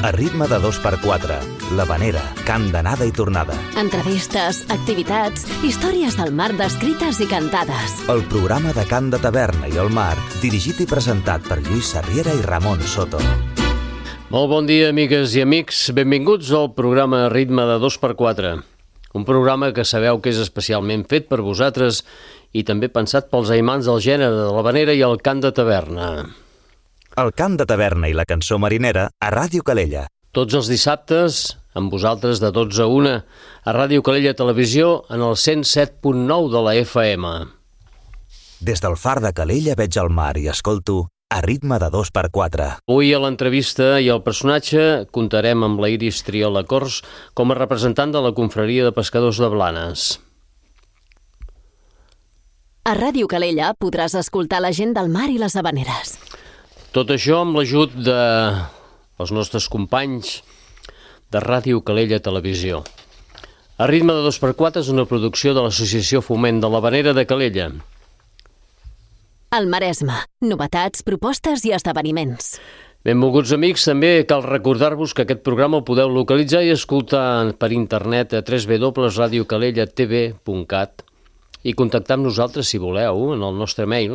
A ritme de 2x4, l'Havanera, camp d'anada i tornada. Entrevistes, activitats, històries del mar descrites i cantades. El programa de Cant de Taverna i el Mar, dirigit i presentat per Lluís Sarriera i Ramon Soto. Molt bon dia, amigues i amics. Benvinguts al programa Ritme de 2x4. Un programa que sabeu que és especialment fet per vosaltres i també pensat pels aimants del gènere de l'Havanera i el cant de taverna. El cant de taverna i la cançó marinera a Ràdio Calella. Tots els dissabtes, amb vosaltres de 12 a 1, a Ràdio Calella Televisió, en el 107.9 de la FM. Des del far de Calella veig el mar i escolto a ritme de 2x4. Avui a l'entrevista i al personatge comptarem amb la Iris Triola Cors com a representant de la confraria de pescadors de Blanes. A Ràdio Calella podràs escoltar la gent del mar i les havaneres. Tot això amb l'ajut dels nostres companys de Ràdio Calella Televisió. A ritme de 2x4 és una producció de l'Associació Foment de l'Havanera de Calella. El Maresme. Novetats, propostes i esdeveniments. Benvolguts amics, també cal recordar-vos que aquest programa el podeu localitzar i escoltar per internet a www.radiocalellatv.cat i contactar amb nosaltres, si voleu, en el nostre mail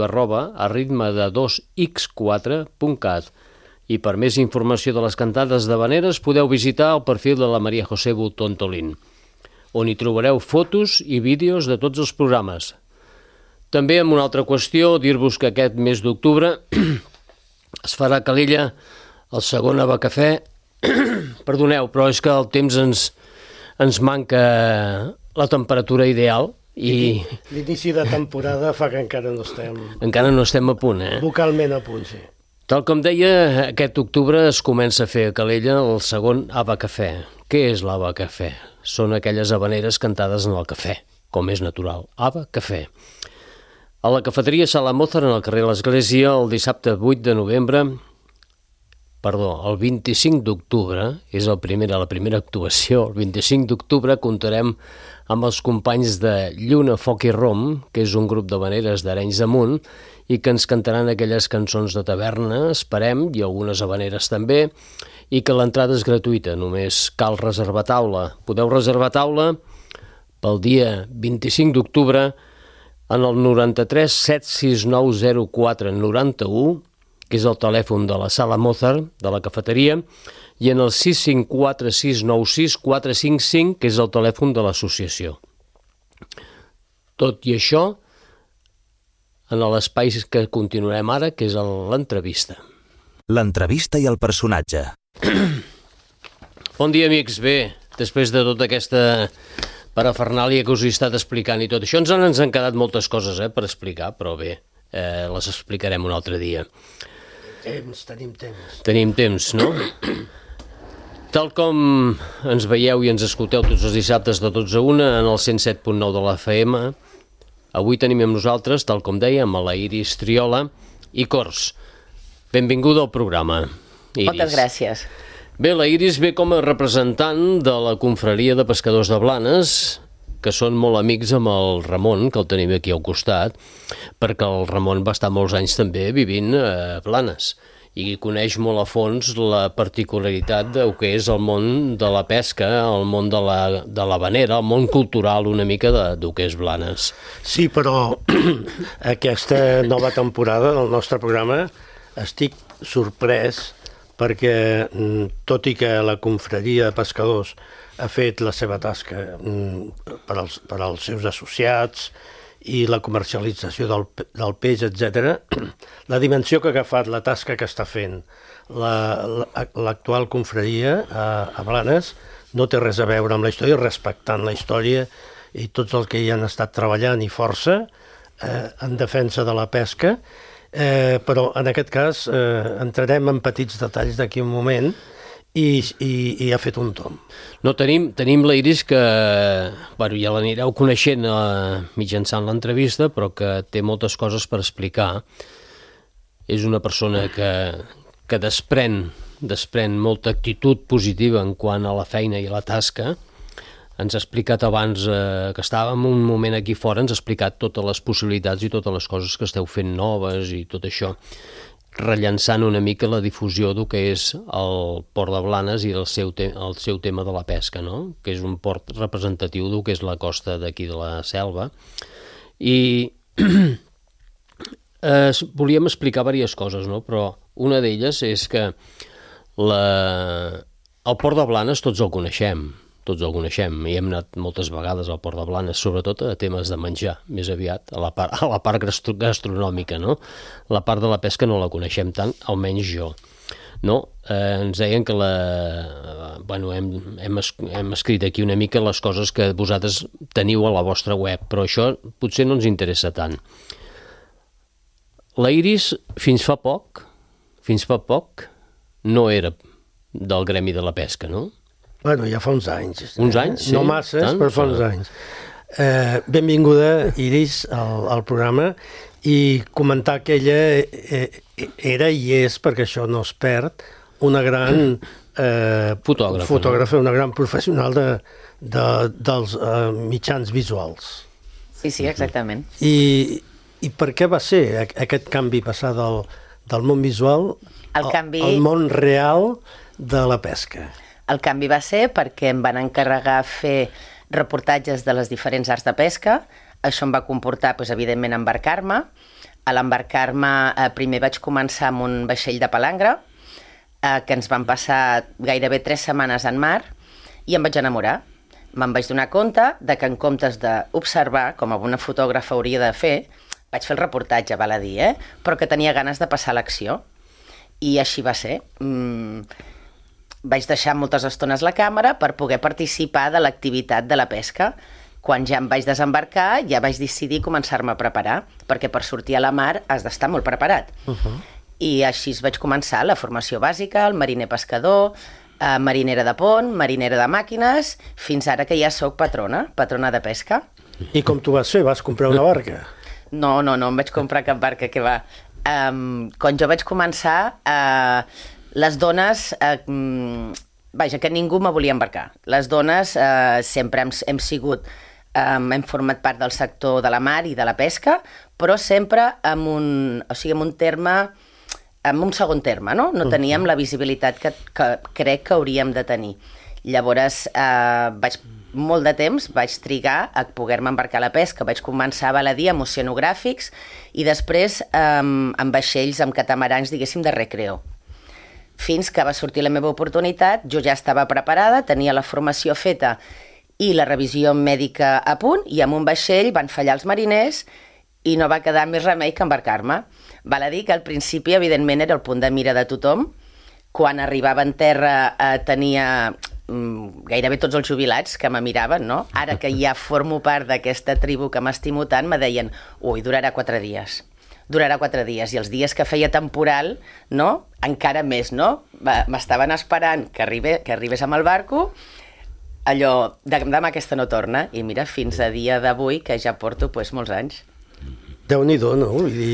radio@ritme2x4.cat. I per més informació de les cantades d'havaneres podeu visitar el perfil de la Maria José Bultón-Tolín, on hi trobareu fotos i vídeos de tots els programes. També, amb una altra qüestió, dir-vos que aquest mes d'octubre es farà a Calella el segon Abacafè. Perdoneu, però és que el temps ens manca la temperatura ideal. I l'inici de temporada fa que encara no estem... Encara no estem a punt, Vocalment a punt, sí. Tal com deia, aquest octubre es comença a fer a Calella el segon Abacafè. Què és l'Abacafè? Són aquelles havaneres cantades en el cafè, com és natural. Abacafè. A la cafeteria Sala Mozart, en el carrer de l'Església, el dissabte 8 de novembre... el 25 d'octubre, és la primera actuació. El 25 d'octubre comptarem amb els companys de Lluna, Foc i Rom, que és un grup d'havaneres d'Arenys de Munt, i que ens cantaran aquelles cançons de taverna, esperem, i algunes havaneres també, i que l'entrada és gratuïta, només cal reservar taula. Podeu reservar taula pel dia 25 d'octubre en el 93 769 04 91, que és el telèfon de la Sala Mozart, de la cafeteria, i en el 654 696 455, que és el telèfon de l'associació. Tot i això, en l'espai que continuarem ara, que és l'entrevista. L'entrevista i el personatge. Bon dia, amics. Bé, després de tota aquesta parafernàlia que us he estat explicant i tot això, ens han quedat moltes coses per explicar, però bé, les explicarem un altre dia. Tenim temps. Tenim temps, no? Tal com ens veieu i ens escolteu tots els dissabtes de 12 a 1 en el 107.9 de la FM, avui tenim amb nosaltres, tal com dèiem, a la Iris Triola i Cors. Benvinguda al programa, Iris. Moltes gràcies. Bé, la Iris ve com a representant de la confraria de pescadors de Blanes, que són molt amics amb el Ramon, que el tenim aquí al costat, perquè el Ramon va estar molts anys també vivint a Blanes i coneix molt a fons la particularitat del que és el món de la pesca, el món de l'havanera, el món cultural una mica del que és Blanes. Sí, però aquesta nova temporada del nostre programa estic sorprès perquè, tot i que la confraria de pescadors ha fet la seva tasca per als seus associats i la comercialització del peix, etc., la dimensió que ha agafat, la tasca que està fent l'actual confraria a Blanes no té res a veure amb la història, respectant la història i tots els que hi han estat treballant i força en defensa de la pesca, però en aquest cas entrarem en petits detalls d'aquí un moment i ha fet un tomb. No, tenim la Iris que, ja l'anireu coneixent mitjançant l'entrevista, però que té moltes coses per explicar. És una persona que desprèn molta actitud positiva en quant a la feina i a la tasca. Ens ha explicat abans que estàvem un moment aquí fora, ens ha explicat totes les possibilitats i totes les coses que esteu fent noves i tot això. rellançant una mica la difusió del que és el Port de Blanes i el seu tema de la pesca, no? Que és un port representatiu del que és la costa d'aquí de la Selva. I volíem explicar diverses coses, no? Però una d'elles és que el Port de Blanes tots el coneixem, i hem anat moltes vegades al Port de Blanes, sobretot a temes de menjar, més aviat, a la part gastronòmica, no? La part de la pesca no la coneixem tant, almenys jo. No? Ens deien que hem escrit aquí una mica les coses que vosaltres teniu a la vostra web, però això potser no ens interessa tant. La Iris, fins fa poc, no era del gremi de la pesca, no? Bueno, ja fa uns anys. Uns anys, sí? No masses, però fa uns anys. Benvinguda, Iris, al programa, i comentar que ella era i és, perquè això no es perd, una gran fotògrafa, una gran professional dels mitjans visuals. Sí, exactament. I per què va ser aquest canvi passar del món visual al món real de la pesca? El canvi va ser perquè em van encarregar fer reportatges de les diferents arts de pesca. Això em va comportar, evidentment, embarcar-me. A l'embarcar-me primer vaig començar amb un vaixell de palangre, que ens van passar gairebé 3 setmanes en mar, i em vaig enamorar. Me'n vaig donar compte que en comptes d'observar, com a bona fotògrafa hauria de fer, vaig fer el reportatge, val a dir, però que tenia ganes de passar a l'acció. I així va ser. Vaig deixar moltes estones la càmera per poder participar de l'activitat de la pesca. Quan ja em vaig desembarcar, ja vaig decidir començar-me a preparar, perquè per sortir a la mar has d'estar molt preparat. I així vaig començar la formació bàsica, el mariner pescador, marinera de pont, marinera de màquines, fins ara que ja sóc patrona de pesca. I com tu vas fer? Vas comprar una barca? No em vaig comprar cap barca, que va. Quan jo vaig començar, les dones, que ningú me volia embarcar. Les dones sempre hem format part del sector de la mar i de la pesca, però sempre en un segon terme, no? No teníem la visibilitat que crec que hauríem de tenir. Llavors, molt de temps vaig trigar a poder-me embarcar a la pesca. Vaig començar, val a dir, amb oceanogràfics i després amb vaixells, amb catamarans, diguéssim, de recreo. Fins que va sortir la meva oportunitat, jo ja estava preparada, tenia la formació feta i la revisió mèdica a punt, i amb un vaixell van fallar els mariners i no va quedar més remei que embarcar-me. Val a dir que al principi, evidentment, era el punt de mira de tothom. Quan arribava en terra tenia gairebé tots els jubilats que me miraven, no? Ara que ja formo part d'aquesta tribu que m'estimo tant, me deien, ui, durarà 4 dies. Durarà 4 dies, i els dies que feia temporal, no? Encara més, no? M'estaven esperant que arribés amb el barco, allò, demà aquesta no torna, i mira, fins a dia d'avui, que ja porto molts anys. Déu-n'hi-do, no?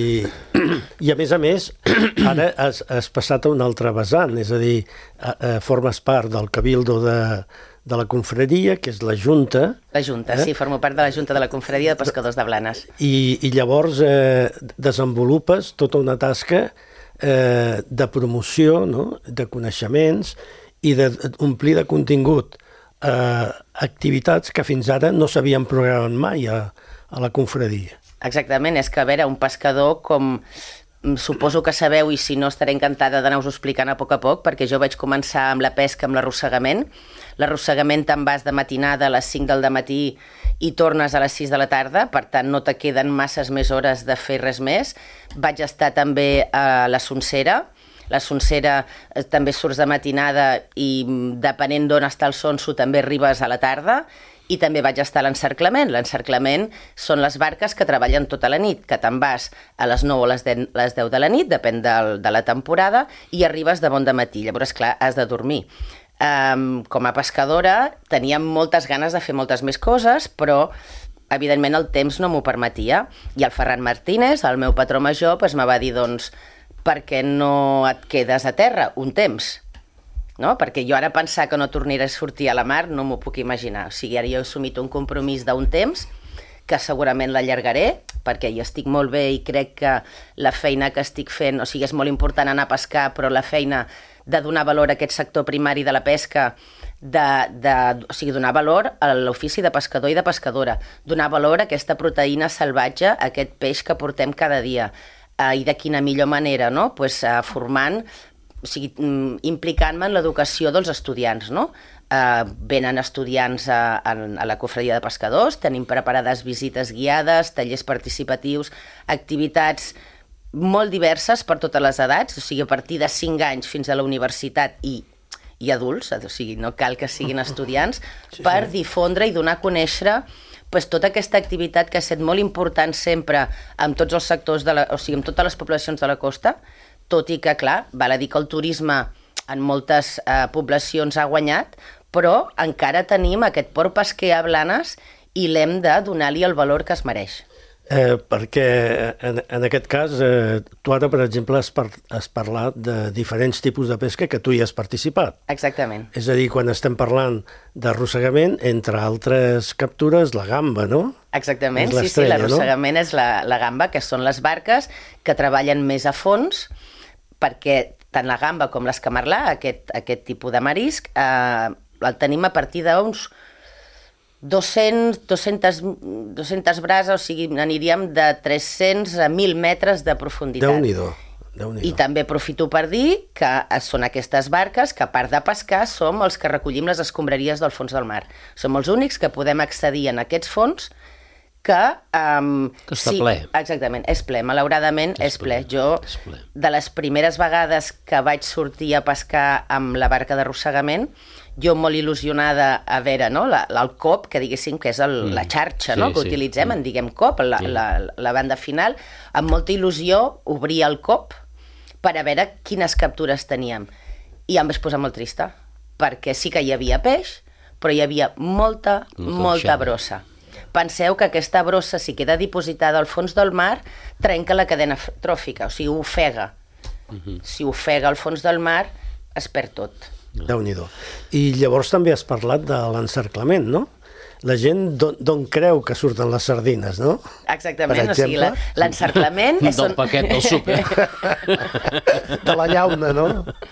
I a més, ara has passat a un altre vessant, és a dir, formes part del cabildo de la confraria, que és la Junta. La Junta, sí, formo part de la Junta de la Confraria de Pescadors de Blanes. I llavors desenvolupes tota una tasca de promoció, no? De coneixements i d'omplir de contingut activitats que fins ara no s'havien programat mai a la confraria. Exactament, és que, a veure, un pescador, com suposo que sabeu, i si no estaré encantada d'anar-vos explicant a poc, perquè jo vaig començar amb la pesca, amb l'arrossegament. L'arrossegament te'n vas de matinada a les 5 del matí i tornes a les 6 de la tarda, per tant no te queden masses més hores de fer res més. Vaig estar també a la Sonsera. La Sonsera també surts de matinada i depenent d'on està el sonso també arribes a la tarda. I també vaig estar a l'encerclament. L'encerclament són les barques que treballen tota la nit, que te'n vas a les 9 o les 10 de la nit, depèn de la temporada, i arribes de bon dematí. Llavors, clar, has de dormir. Com a pescadora teníem moltes ganes de fer moltes més coses, però evidentment el temps no m'ho permetia. I el Ferran Martínez, el meu patró major, me va dir, doncs, per què no et quedes a terra un temps? No? Perquè jo ara pensar que no tornaré a sortir a la mar no m'ho puc imaginar. O sigui, ara jo he assumit un compromís d'un temps que segurament l'allargaré, perquè hi estic molt bé i crec que la feina que estic fent, o sigui, és molt important anar a pescar, però la feina de donar valor a aquest sector primari de la pesca, o sigui, donar valor a l'ofici de pescador i de pescadora, donar valor a aquesta proteïna salvatge, a aquest peix que portem cada dia. I de quina millor manera, no? Pues, formant, o sigui, implicant-me en l'educació dels estudiants, no? Venen estudiants a la cofradia de pescadors, tenim preparades visites guiades, tallers participatius, activitats molt diverses per totes les edats, o sigui, a partir de 5 anys fins a la universitat i adults, o sigui, no cal que siguin estudiants, per difondre i donar a conèixer pues, tota aquesta activitat que ha estat molt important sempre amb tots els sectors, o sigui, amb totes les poblacions de la costa, tot i que, clar, val a dir que el turisme en moltes poblacions ha guanyat, però encara tenim aquest port pesquer a Blanes i l'hem de donar-li el valor que es mereix. Perquè en aquest cas tu ara, per exemple, has parlat de diferents tipus de pesca que tu hi has participat. Exactament. És a dir, quan estem parlant d'arrossegament, entre altres captures, la gamba, no? Exactament, sí, l'arrossegament és la gamba, que són les barques que treballen més a fons, perquè tant la gamba com l'escamarlà, aquest tipus de marisc, el tenim a partir d'uns 200 brases, o sigui, aniríem de 300 a 1.000 metres de profunditat. Déu-n'hi-do. I també aprofito per dir que són aquestes barques que, a part de pescar, som els que recollim les escombraries del fons del mar. Som els únics que podem accedir en aquests fons que està ple. Exactament, és ple, malauradament és ple. Jo, de les primeres vegades que vaig sortir a pescar amb la barca d'arrossegament, jo molt il·lusionada a veure, no? El cop, que diguéssim que és la xarxa, no? Que utilitzem, en diguem cop, la banda final, amb molta il·lusió obria el cop per a veure quines captures teníem. I em vaig posar molt trista, perquè sí que hi havia peix, però hi havia molta brossa. Penseu que aquesta brossa, si queda dipositada al fons del mar, trenca la cadena tròfica, o sigui, ofega. Si ofega al fons del mar, es perd tot. Déu-n'hi-do. I llavors també has parlat de l'encerclament, no? La gent d'on creu que surten les sardines, no? Exactament, o sigui, l'encerclament... Del paquet del súper. De la llauna, no?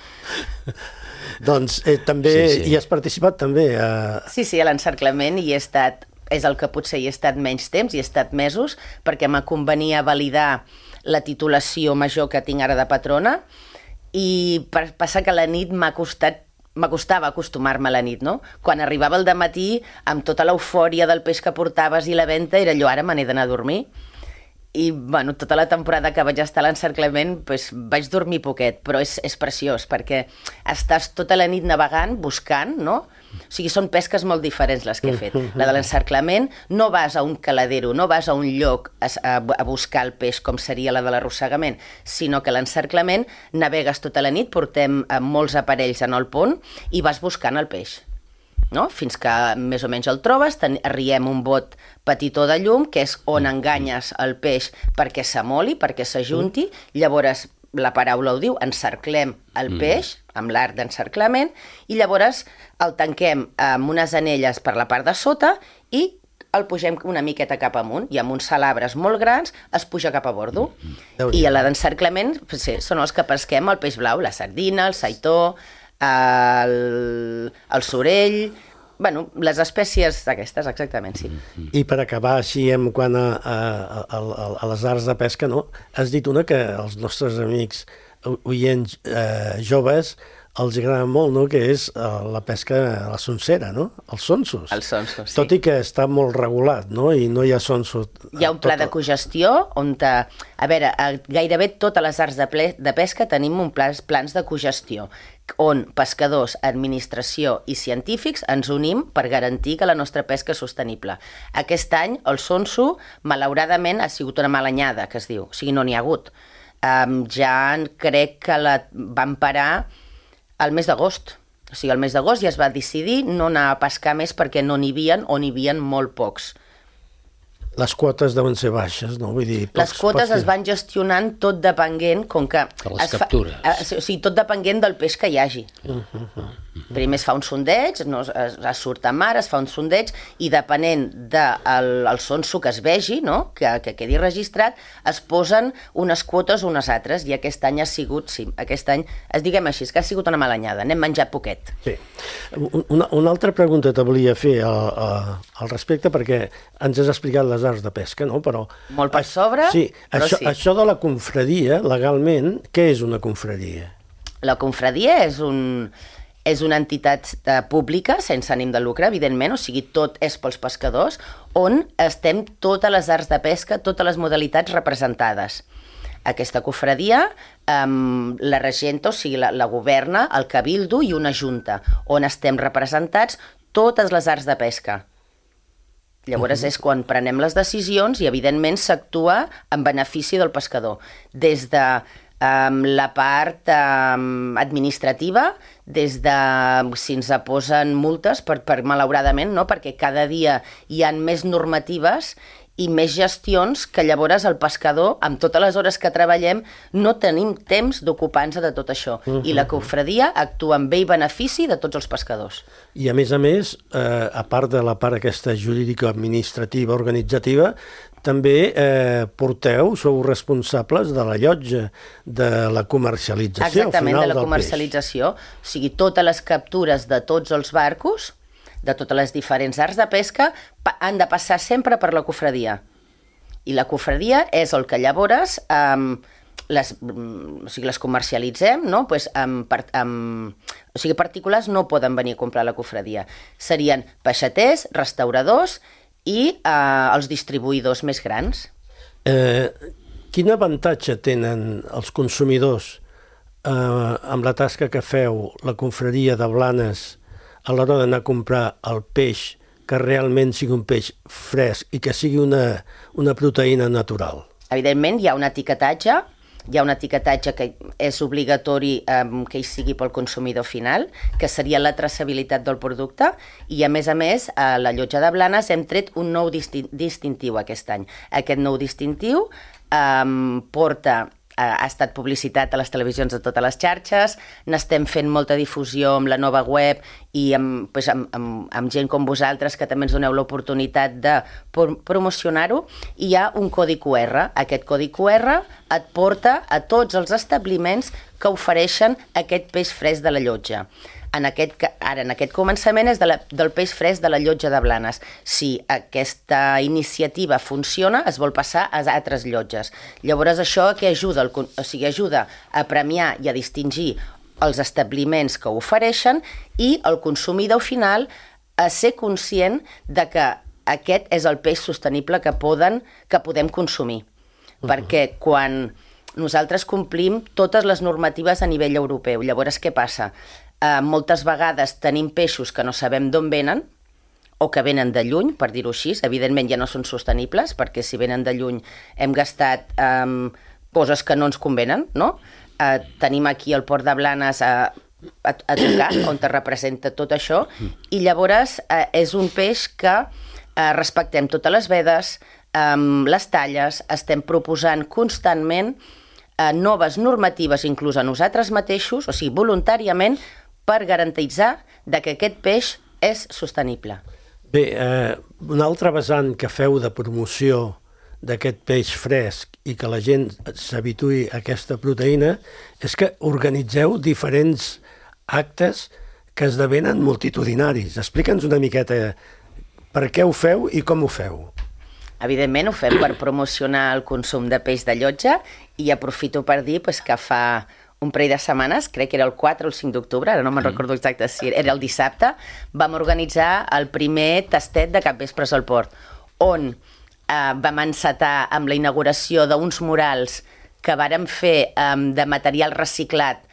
Doncs també hi has participat, també. Sí, a l'encerclament hi he estat, és el que potser hi he estat menys temps, hi he estat mesos, perquè m'convenia validar la titulació major que tinc ara de patrona, i passa que la nit m'acostava acostumar-me a la nit, no? Quan arribava al dematí, amb tota l'eufòria del peix que portaves i la venta, era allò, ara me n'he d'anar a dormir. I, bueno, tota la temporada que vaig estar a l'encerclament, vaig dormir poquet, però és preciós, perquè estàs tota la nit navegant, buscant, no? O sigui, són pesques molt diferents les que he fet. La de l'encerclament, no vas a un caladero, no vas a un lloc a buscar el peix, com seria la de l'arrossegament, sinó que l'encerclament navegues tota la nit, portem molts aparells en el pont i vas buscant el peix. No? Fins que més o menys el trobes, arriem un bot petitó de llum, que és on enganyes el peix perquè s'amoli, perquè s'ajunti, llavors la paraula ho diu, encerclem el peix amb l'art d'encerclament i llavors el tanquem amb unes anelles per la part de sota i el pugem una miqueta cap amunt i amb uns salabres molt grans es puja cap a bordo. I a la d'encerclament són els que pesquem el peix blau, la sardina, el saitó, el sorell, bueno, les espècies aquestes, exactament, sí. I per acabar així en quant a les arts de pesca, no? Has dit una que els nostres amics oients joves els agrada molt, no? Que és la pesca a la sonsera, no? Els sonsos. Els sonsos, sí. Tot i que està molt regulat, no? I no hi ha sonso. Hi ha un pla de cogestió on, a veure, gairebé totes les arts de pesca tenim plans de cogestió on pescadors, administració i científics ens unim per garantir que la nostra pesca és sostenible. Aquest any el sonso, malauradament, ha sigut una mala anyada, que es diu, o sigui, no n'hi ha hagut. Ja crec que la van parar al mes d'agost. O sigui, al mes d'agost ja es va decidir no anar a pescar més perquè no n'hi havia o n'hi havia molt pocs. Les quotes deuen ser baixes, no? Vull dir, les quotes es van gestionant tot depenent, com que... De les captures. O sigui, tot depenent del peix que hi hagi. Primer es fa un sondeig, es surt a mar, es fa un sondeig, i depenent del sonso que es vegi, no? que quedi registrat, es posen unes quotes o unes altres, i aquest any ha sigut, sí, aquest any, diguem així, que ha sigut una malanyada, n'hem menjat poquet. Sí. Una altra pregunta te volia fer al respecte, perquè ens has explicat les arts de pesca, no? Però molt per sobre, sí, però sí. Això de la confraria, legalment, què és una confraria? La confraria és una entitat pública, sense ànim de lucre, evidentment, o sigui, tot és pels pescadors, on estem totes les arts de pesca, totes les modalitats representades. Aquesta confraria la regenta, o sigui, la governa el cabildo i una junta, on estem representats totes les arts de pesca. Llavors és quan prenem les decisions i, evidentment, s'actua en benefici del pescador. Des de la part administrativa, des de si ens posen multes, malauradament, no? Perquè cada dia hi ha més normatives i més gestions que llavors el pescador, amb totes les hores que treballem, no tenim temps d'ocupar-nos de tot això. I la confraria actua en bé i benefici de tots els pescadors. I a més, a part de la part aquesta jurídica, administrativa, organitzativa, també sou responsables de la llotja, de la comercialització. Exactament, de la comercialització. O sigui, totes les captures de tots els barcos, de totes les diferents arts de pesca, han de passar sempre per la confraria. I la confraria és el que llavors les comercialitzem, no? Pues, o sigui, particulars no poden venir a comprar a la confraria. Serien peixaters, restauradors i els distribuïdors més grans. Quin avantatge tenen els consumidors amb la tasca que feu, la confraria de Blanes, a l'hora d'anar a comprar el peix, que realment sigui un peix fresc i que sigui una proteïna natural? Evidentment, hi ha un etiquetatge que és obligatori que hi sigui pel consumidor final, que seria la traçabilitat del producte, i a més, a la llotja de Blanes hem tret un nou distintiu aquest any. Aquest nou distintiu ha estat publicitat a les televisions de totes les xarxes, n'estem fent molta difusió amb la nova web i amb gent com vosaltres que també ens doneu l'oportunitat de promocionar-ho. Hi ha un codi QR. Aquest codi QR et porta a tots els establiments que ofereixen aquest peix fresc de la llotja. En aquest començament és del peix fresc de la llotja de Blanes. Si aquesta iniciativa funciona, es vol passar a altres llotges. Llavors això que ajuda a premiar i a distingir els establiments que ho ofereixen i el consumidor final a ser conscient de que aquest és el peix sostenible que podem consumir. Perquè quan nosaltres complim totes les normatives a nivell europeu, llavors què passa? Moltes vegades tenim peixos que no sabem d'on venen o que venen de lluny, per dir-ho així. Evidentment ja no són sostenibles, perquè si venen de lluny hem gastat coses que no ens convenen, no? Tenim aquí el port de Blanes a tocar, on es representa tot això, i llavors és un peix que respectem totes les vedes, les talles, estem proposant constantment noves normatives, inclús a nosaltres mateixos, o sigui, voluntàriament, per garantitzar que aquest peix és sostenible. Bé, un altre vessant que feu de promoció d'aquest peix fresc i que la gent s'habituï a aquesta proteïna és que organitzeu diferents actes que esdevenen multitudinaris. Explica'ns una miqueta per què ho feu i com ho feu. Evidentment ho fem per promocionar el consum de peix de llotja i aprofito per dir que fa un parell de setmanes, crec que era el 4 o el 5 d'octubre, ara no me'n recordo exacte si era el dissabte, vam organitzar el primer tastet de capvespres al port, on vam encetar amb la inauguració d'uns murals que vàrem fer de material reciclat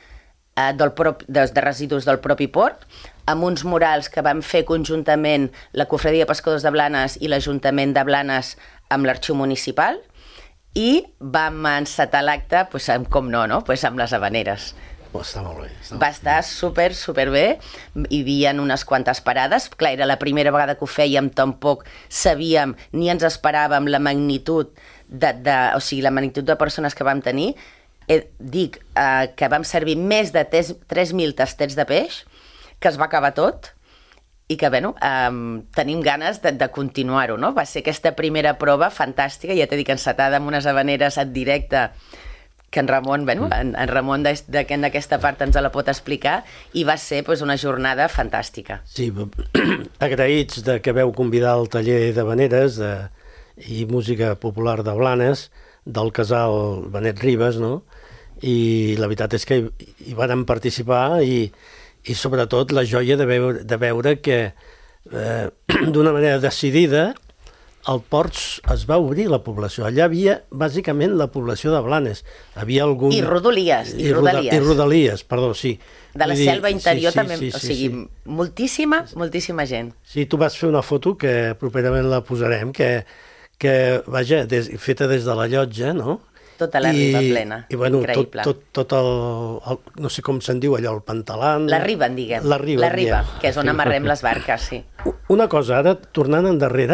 de residus del propi port, amb uns murals que vam fer conjuntament la Confraria de Pescadors de Blanes i l'Ajuntament de Blanes amb l'Arxiu Municipal, i vam encetar l'acte, com no, amb les havaneres. Està molt bé. Va estar superbé, hi havia unes quantes parades, clar, era la primera vegada que ho fèiem, tampoc sabíem ni ens esperàvem la magnitud la magnitud de persones que vam tenir. Dic que vam servir més de 3.000 tastets de peix, que es va acabar tot i que, bueno, tenim ganes de continuar-ho, no? Va ser aquesta primera prova fantàstica, ja t'he dit, encetada amb unes habaneres en directe, que en Ramon, bueno, en Ramon d'aquesta part ens la pot explicar, i va ser una jornada fantàstica. Sí, agraïts de que veu convidar al taller d'habaneres i música popular de Blanes, del casal Benet Ribes, no? I la veritat és que hi van participar i sobretot la joia de veure que d'una manera decidida al port es va obrir la població. Allà havia bàsicament la població de Blanes. Havia algun... I rodalies. I rodalies, perdó, sí. De la selva interior també, o sigui, moltíssima gent. Sí, tu vas fer una foto que properament la posarem, que vaja, feta des de la llotja, no? Tota la riba plena, i, bueno, increïble. Tot el, no sé com se'n diu allò, el pantalan... La riba, en diguem. La riba, que és on amarrem les barques, sí. Una cosa, ara, tornant endarrere,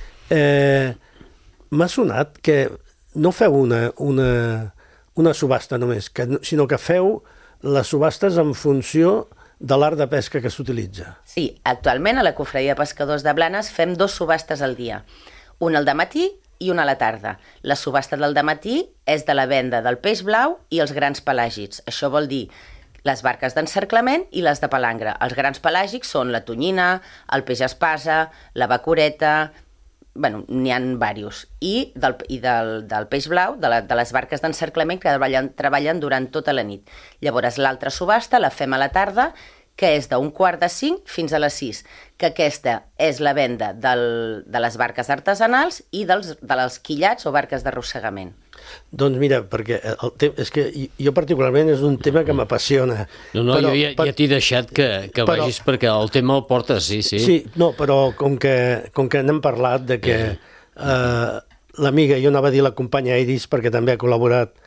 m'ha sonat que no feu una subhasta només, sinó que feu les subhastes en funció de l'art de pesca que s'utilitza. Sí, actualment a la Cofradia de Pescadors de Blanes fem 2 subhastes al dia. Una al dematí i una a la tarda. La subhasta del dematí és de la venda del peix blau i els grans pelàgics. Això vol dir les barques d'encerclament i les de palangre. Els grans pelàgics són la tonyina, el peix espasa, la bacureta... Bueno, n'hi ha diversos. I del peix blau, de les barques d'encerclament que treballen durant tota la nit. Llavors, l'altra subhasta la fem a la tarda, que és d'4:45 fins a les 6, que aquesta és la venda de les barques artesanals i dels quillats o barques d'arrossegament. Doncs mira, perquè és que jo particularment és un tema que m'apassiona. No, jo ja t'he deixat que vagis perquè el tema el portes, sí. Sí, no, però com que n'hem parlat de que l'amiga, jo anava a dir la companya Iris, perquè també ha col·laborat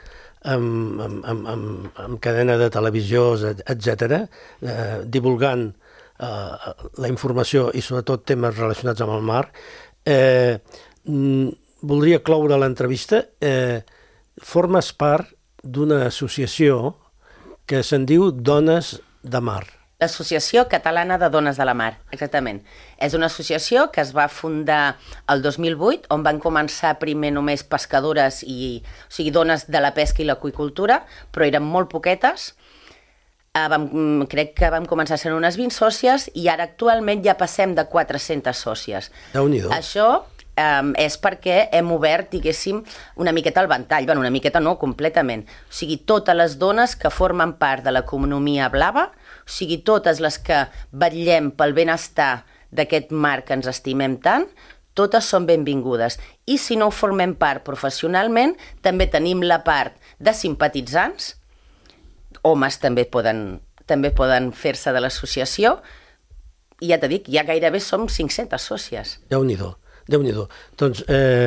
amb cadena de televisió, etc., divulgant la informació i sobretot temes relacionats amb el mar. Voldria cloure l'entrevista. Formes part d'una associació que se'n diu Dones de Mar. L'Associació Catalana de Dones de la Mar, exactament. És una associació que es va fundar el 2008, on van començar primer només pescadores, o sigui, dones de la pesca i l'aqüicultura, però eren molt poquetes. Crec que vam començar sent unes 20 sòcies i ara actualment ja passem de 400 sòcies. Déu-n'hi-do. Això és perquè hem obert, diguéssim, una miqueta el ventall. Bueno, una miqueta no, completament. O sigui, totes les dones que formen part de l'economia blava, o sigui, totes les que vetllem pel benestar d'aquest mar que ens estimem tant, totes són benvingudes. I si no ho formem part professionalment, també tenim la part de simpatitzants. Homes també poden fer-se de l'associació. I ja t'he dit, ja gairebé som 500 sòcies. Déu-n'hi-do. Doncs...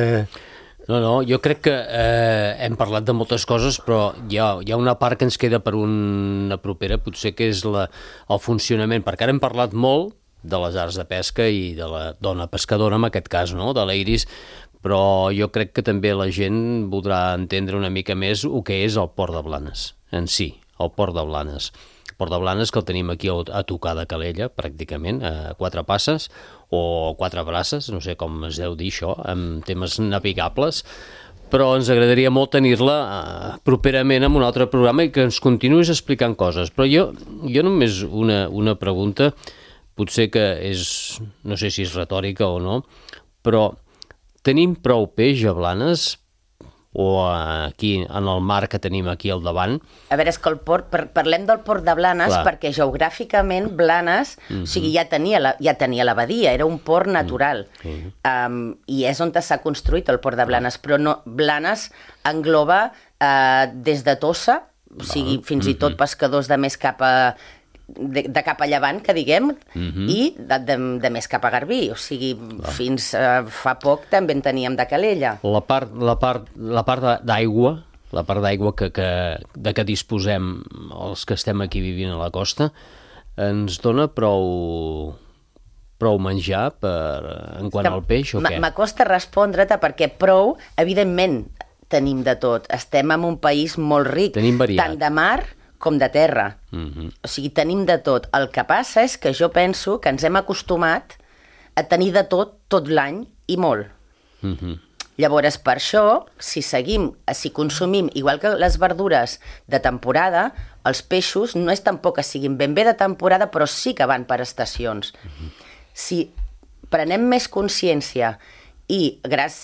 No, jo crec que hem parlat de moltes coses, però hi ha una part que ens queda per una propera, potser que és el funcionament, perquè ara hem parlat molt de les arts de pesca i de la dona pescadora, en aquest cas, no?, de la Iris, però jo crec que també la gent voldrà entendre una mica més el que és el Port de Blanes, en si, el Port de Blanes. El Port de Blanes, que el tenim aquí a tocar de Calella, pràcticament, a 4 passes, o 4 braces, no sé com es deu dir això, amb temes navigables, però ens agradaria molt tenir-la properament en un altre programa i que ens continuïs explicant coses. Però jo només una pregunta, potser que és, no sé si és retòrica o no, però tenim prou peix a Blanes o aquí en el mar que tenim aquí al davant? A veure, és que el port, parlem del port de Blanes perquè geogràficament Blanes, o sigui, ja tenia la badia, era un port natural. I és on s'ha construït el port de Blanes, però no, Blanes engloba des de Tossa, o sigui, fins i tot pescadors de més cap a llevant, que diguem, i de més cap a Garbí, o sigui, fins fa poc també en teníem de Calella. La part d'aigua, de què disposem els que estem aquí vivint a la costa, ens dona prou menjar en quant al peix o què? M'acosta respondre't perquè prou, evidentment, tenim de tot. Estem en un país molt ric, tant de mar com de terra. O sigui, tenim de tot. El que passa és que jo penso que ens hem acostumat a tenir de tot l'any i molt. Llavors, per això, si consumim, igual que les verdures de temporada, els peixos no és tampoc que siguin ben bé de temporada, però sí que van per estacions. Si prenem més consciència i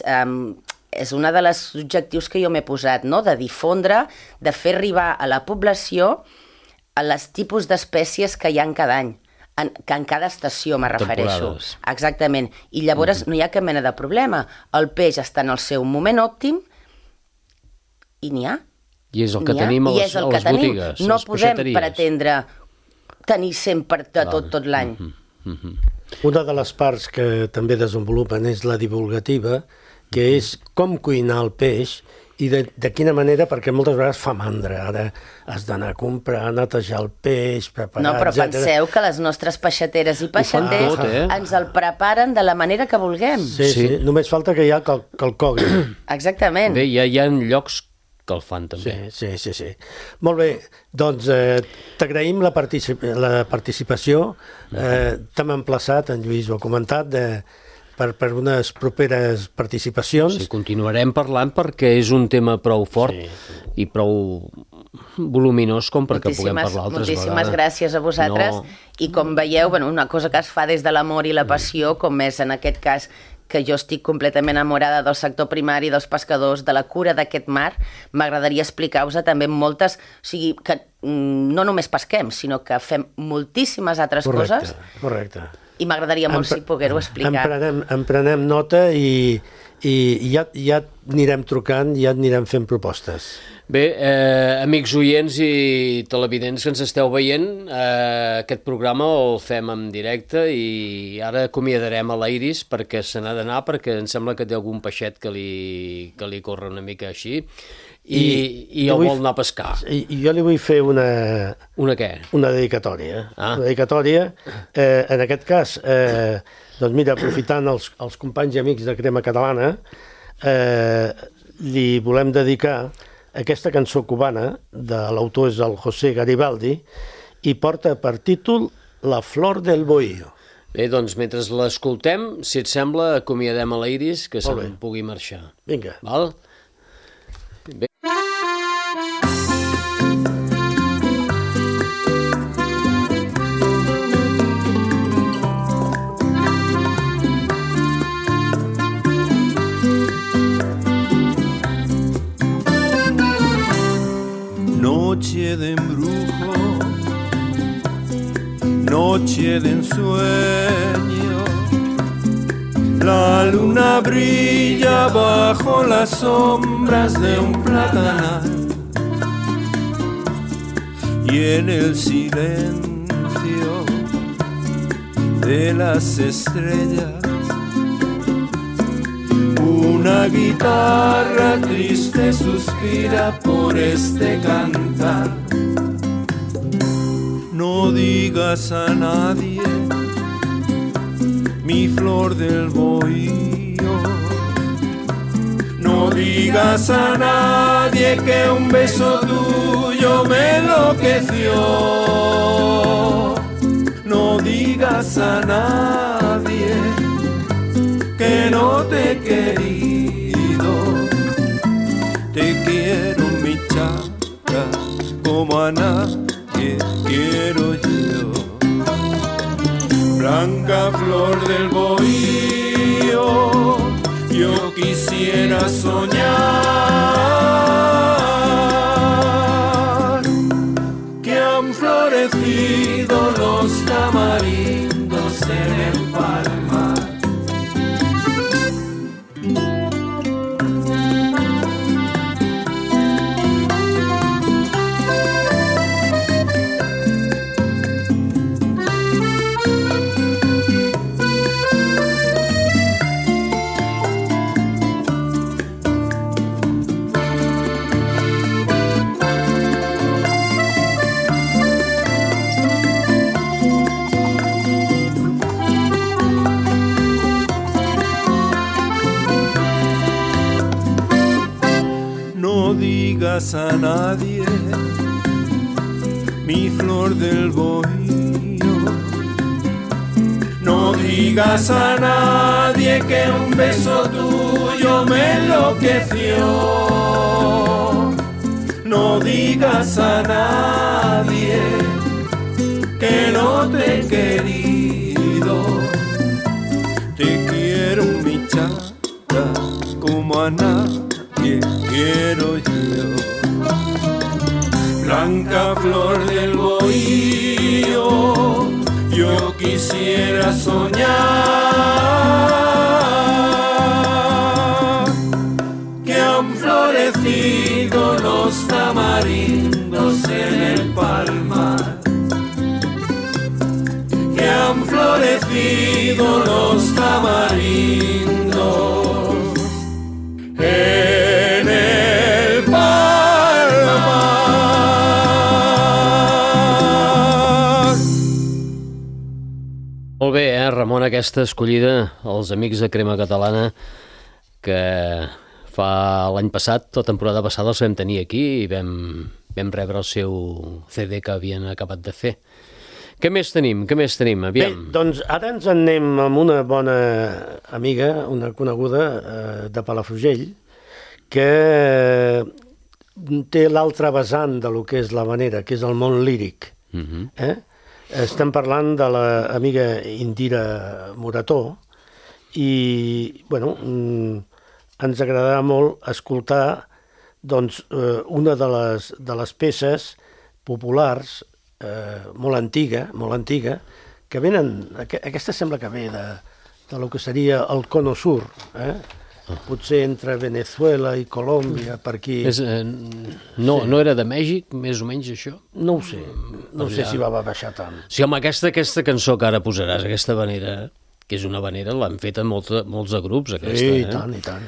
és un dels objectius que jo m'he posat, no? De difondre, de fer arribar a la població a les tipus d'espècies que hi ha cada any, que en cada estació me refereixo. Temporades. Exactament. I llavors no hi ha cap mena de problema. El peix està en el seu moment òptim i n'hi ha. I és el que tenim a les botigues, no a les podem peixateries. pretendre tenir sempre de tot l'any. Una de les parts que també desenvolupen és la divulgativa, que és com cuinar el peix i de quina manera, perquè moltes vegades fa mandra. Ara has d'anar a comprar, netejar el peix, preparar, No, però etcètera. penseu que les nostres peixateres i peixaters tot, ens el preparen de la manera que vulguem. Sí. Només falta que ja que el coguin. Exactament. Bé, ja hi ha llocs que el fan també. Sí. Molt bé, doncs t'agraïm la participació. T'hem emplaçat, en Lluís ho ha comentat, per unes properes participacions. Sí, continuarem parlant perquè és un tema prou fort i prou voluminós com perquè puguem parlar altres vegades. Moltíssimes gràcies a vosaltres. I com veieu, una cosa que es fa des de l'amor i la passió, com és en aquest cas que jo estic completament enamorada del sector primari, dels pescadors, de la cura d'aquest mar, m'agradaria explicar-vos també moltes... O sigui, que no només pesquem, sinó que fem moltíssimes altres coses. Correcte. I m'agradaria molt si poder-ho explicar. En prenem nota i ja anirem trucant, ja anirem fent propostes. Bé, amics oients i televidents que ens esteu veient, aquest programa el fem en directe i ara acomiadarem a l'Iris perquè se n'ha d'anar, perquè em sembla que té algun peixet que li corre una mica així i el vol anar a pescar. I jo li vull fer una què? Una dedicatòria. Ah. Una dedicatòria, en aquest cas, doncs mira, aprofitant els companys i amics de Crema Catalana, li volem dedicar aquesta cançó cubana, de l'autor és el José Garibaldi, i porta per títol La flor del bohío. Bé, doncs mentre l'escoltem, si et sembla, acomiadem a l'Iris que se'n pugui marxar. Vinga. Val? Bé. Noche de embrujo, noche de ensueño, la luna brilla bajo las sombras de un platanal y en el silencio de las estrellas una guitarra triste suspira por este cantar. No digas a nadie, mi flor del bohío. No digas a nadie que un beso tuyo me enloqueció. No digas a nadie que no te he querido. Te quiero, mi chaca, como a nadie quiero yo. Blanca flor del bohío, yo quisiera soñar que han florecido los tamarindos en el palmar. No digas a nadie mi flor del bohío. No digas a nadie que un beso tuyo me enloqueció. No digas a nadie que no te he querido. Te quiero, mi chata, como a nadie quiero yo. Blanca flor del bohío, yo quisiera soñar que han florecido los tamarindos en el palmar, que han florecido los tamarindos en el palmar. Molt bé, Ramon, aquesta escollida als amics de Crema Catalana, que fa l'any passat, la temporada passada, els vam tenir aquí i vam rebre el seu CD que havien acabat de fer. Què més tenim? Aviam. Bé, doncs ara ens en anem amb una bona amiga, una coneguda de Palafrugell, que té l'altra vessant de lo que és l'havanera, que és el món líric. Estem parlant de l'amiga Indira Morató i, bueno, ens agradarà molt escoltar doncs, una de les peces populars molt antiga, que venen, aquesta sembla que ve de lo que seria el Cono Sur, potser entre Venezuela i Colòmbia, per aquí. No era de Mèxic, més o menys, això? No ho sé, no sé si va baixar tant. Sí, home, aquesta cançó que ara posaràs, aquesta havanera, que és una havanera, l'han fet a molts de grups, aquesta. Sí, i tant, i tant.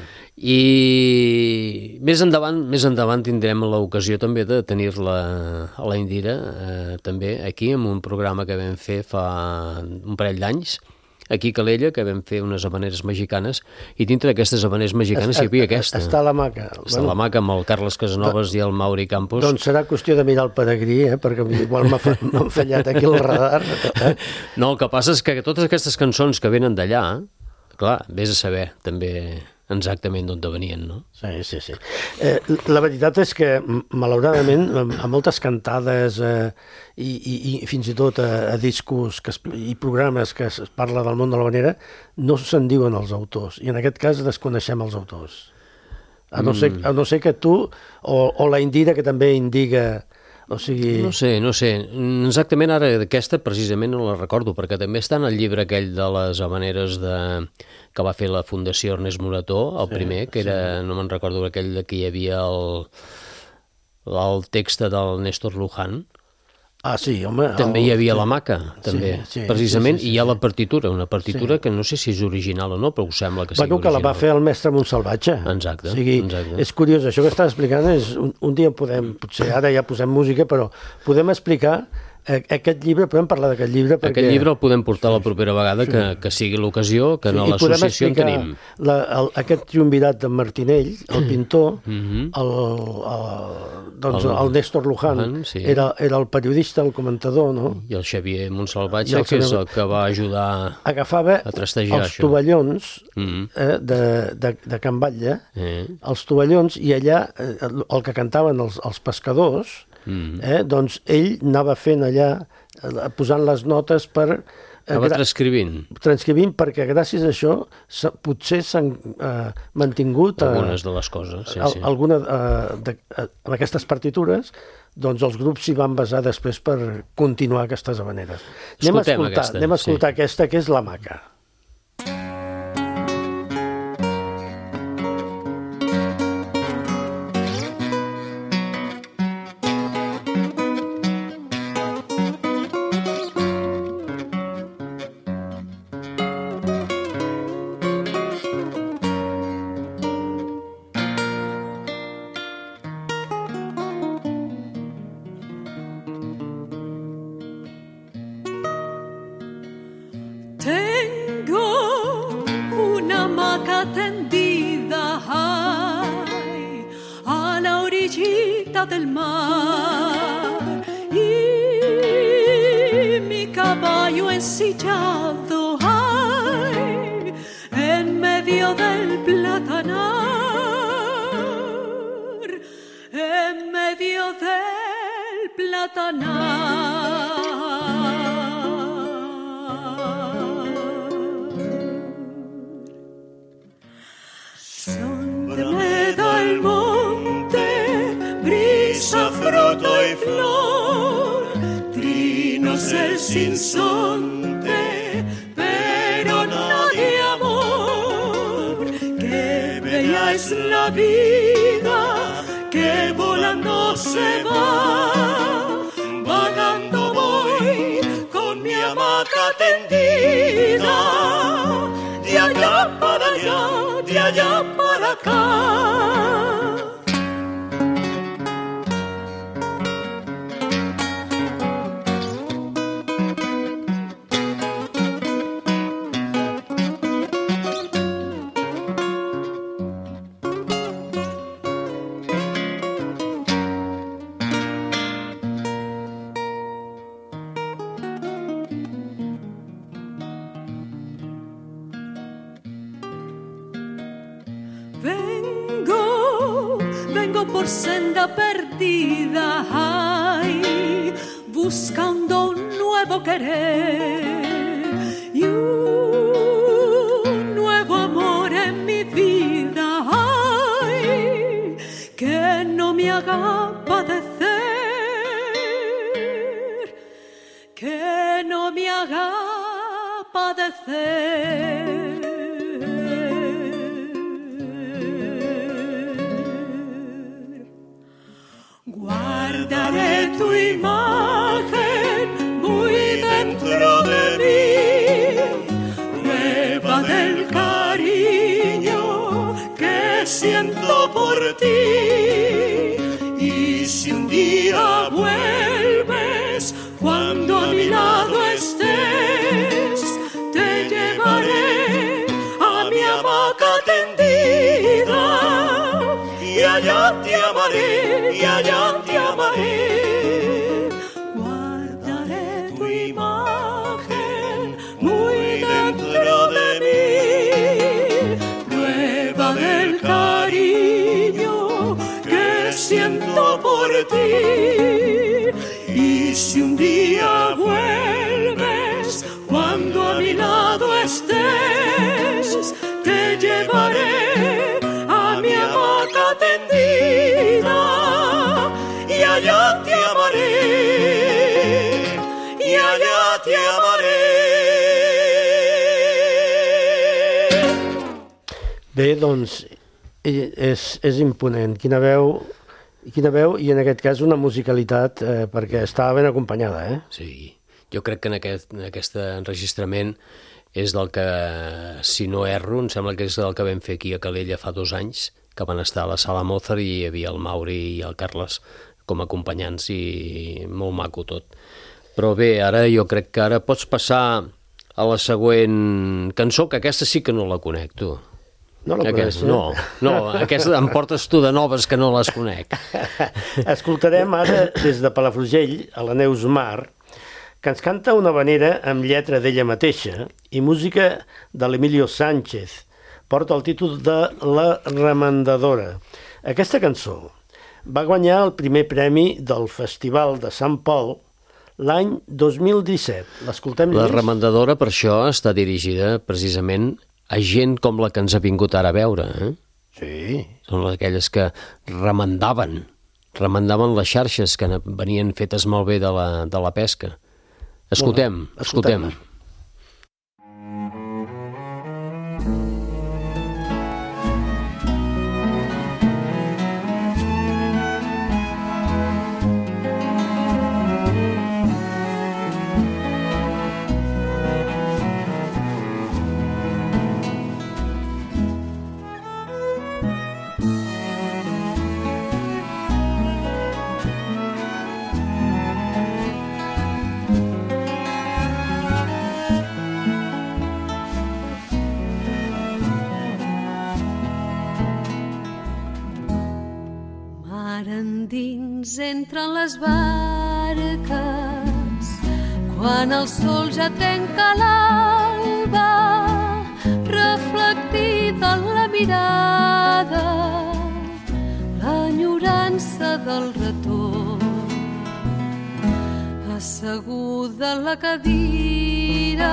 I més endavant tindrem l'ocasió també de tenir-la a la Indira, també aquí, en un programa que vam fer fa un parell d'anys, aquí a Calella, que vam fer unes havaneres mexicanes, i dintre d'aquestes havaneres mexicanes hi havia aquesta. Està a la Maca. Està a la Maca amb el Carles Casanovas i el Mauri Campos. Doncs serà qüestió de mirar el peregrí, perquè igual m'ha fallat aquí el radar. No, el que passa és que totes aquestes cançons que venen d'allà, clar, vés a saber també exactament d'on venien, no? Sí. La veritat és que, malauradament, a moltes cantades i fins i tot a discos i programes que es parla del món de l'havanera, no se'n diuen els autors, i en aquest cas desconeixem els autors. A no ser que tu, o la Indira, que també indica... O sigui... No sé. Exactament ara aquesta precisament no la recordo, perquè també està en el llibre aquell de les havaneres que va fer la Fundació Ernest Morató, el primer, que era, no me'n recordo, aquell que hi havia el text del Néstor Luján. Ah, sí, home... També hi havia la Maca, també, precisament, i hi ha la partitura, una partitura que no sé si és original o no, però ho sembla que sigui original. Que la va fer el mestre Montsalvatge. Exacte. O sigui, és curiós, això que estàs explicant és... Un dia podem, potser ara ja posem música, però podem explicar aquest llibre, podem parlar d'aquest llibre perquè... Aquest llibre el podem portar la propera vegada que sigui l'ocasió, que a l'associació en tenim. Aquest triumvirat de Martinell, el pintor, el Néstor Luján, era el periodista, el comentador, no? I el Xavier Montsalvatge, que és el que va ajudar a trastejar els tovallons de Can Batlle, els tovallons, i allà el que cantaven els pescadors, doncs ell anava fent allà, posant les notes per... Estava transcrivint, perquè gràcies a això potser s'han mantingut... Algunes de les coses, sí. Amb aquestes partitures, doncs els grups s'hi van basar després per continuar aquestes habaneres. Anem a escoltar aquesta, que és la Maca. Del mar y caballo ensillado, ay, en medio del platanar, en medio del platanar. Son de meda el monte, brisa, fruto y flor, trinos el sinsonte, pero no de amor. Qué bella es la vida, que volando se va, vagando voy con mi hamaca tendida, de allá para allá, de allá para acá. Vengo por senda perdida, ay, buscando un nuevo querer y un nuevo amor en mi vida, ay, que no me haga padecer, que no me haga padecer. Guardaré tu imagen muy dentro de mí, prueba del cariño que siento por ti. Y si un día vuelves, cuando a mi lado estés, te llevaré a mi hamaca tendida y allá te amaré, y allá te amaré. Guardaré tu imagen muy dentro de mí, prueba del cariño que siento por ti. Y si un día vuelves, cuando a mi lado estés, te llevaré a mi hamaca tendida y allá te amaré, y allá te amaré. Bé, doncs, és imponent. Quina veu i en aquest cas una musicalitat perquè estava ben acompanyada, eh? Sí, jo crec que en aquest enregistrament és del que, si no erro, em sembla que és del que vam fer aquí a Calella fa 2 anys, que van estar a la Sala Mozart i hi havia el Mauri i el Carles com a acompanyants i molt maco tot. Però bé, ara jo crec que ara pots passar a la següent cançó, que aquesta sí que no la conec, tu. No la coneix, no, aquesta em portes tu de noves que no les conec. Escoltarem ara des de Palafrugell a la Neus Mar, que ens canta una havanera amb lletra d'ella mateixa i música de l'Emilio Sánchez. Porta el títol de La Remendadora. Aquesta cançó va guanyar el primer premi del Festival de Sant Pol l'any 2017. L'escoltem, Lluís? La Remendadora, per això, està dirigida precisament a gent com la que ens ha vingut ara a veure. Sí. Són aquelles que remendaven les xarxes que venien fetes molt bé de la pesca. Escoltem. Mar endins entre les barques, quan quan el sol ja trenca l'alba, reflectida en la mirada, l'enyorança del retorn. Asseguda en la cadira,